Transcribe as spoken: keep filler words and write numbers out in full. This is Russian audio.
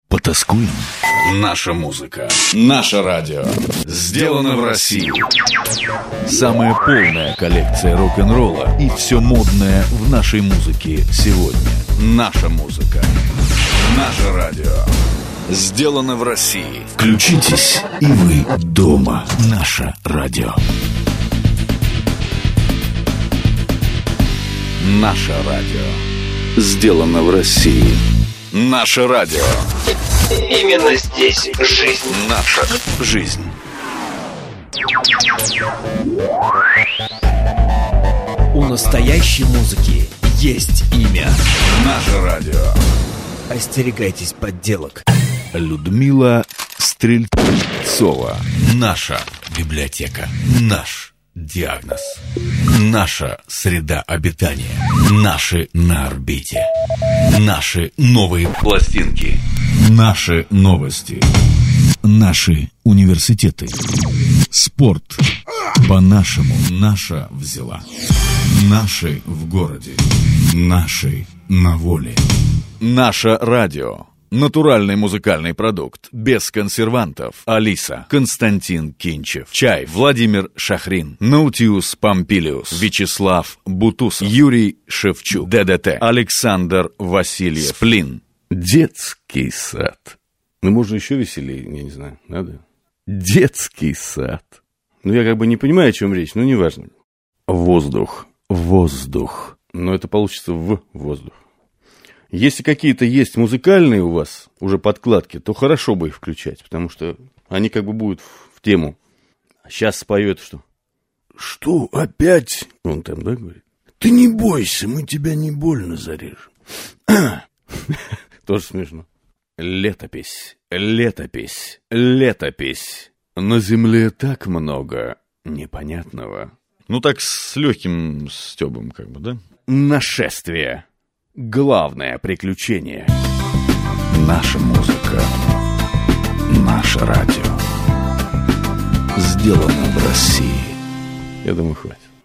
Потаскуем. Наша музыка. Наше радио. Сделано в России. Самая полная коллекция рок-н-ролла и все модное в нашей музыке сегодня. Наша музыка. Наше радио. Сделано в России. Включитесь, и вы дома. Наше радио. Наше радио. Сделано в России. Наше радио. Именно здесь жизнь. Наша жизнь. У настоящей музыки есть имя. Наше радио. Остерегайтесь подделок. Людмила Стрельцова. Наша библиотека. Наш диагноз. Наша среда обитания. Наши на орбите. Наши новые пластинки. Наши новости. Наши университеты. Спорт. По-нашему. Наша взяла. Наши в городе. Наши на воле. Наше радио. Натуральный музыкальный продукт. Без консервантов. Алиса. Константин Кинчев. Чай. Владимир Шахрин. Наутиус Помпилиус. Вячеслав Бутусов. Юрий Шевчук. ДДТ. Александр Васильев. Сплин. Детский сад. Ну, можно еще веселее, я не знаю, надо? Детский сад. Ну, я как бы не понимаю, о чем речь, но неважно. Воздух. Воздух. Но это получится в воздух. Если какие-то есть музыкальные у вас уже подкладки, то хорошо бы их включать, потому что они как бы будут в тему. А сейчас споет что? Что, опять? Он там, да, говорит? Ты не бойся, мы тебя не больно зарежем. Тоже смешно. Летопись, летопись, летопись. На земле так много непонятного. Ну так с легким стёбом как бы, да? Нашествие. Главное приключение. Наша музыка. Наше радио. Сделано в России. Я думаю, хватит.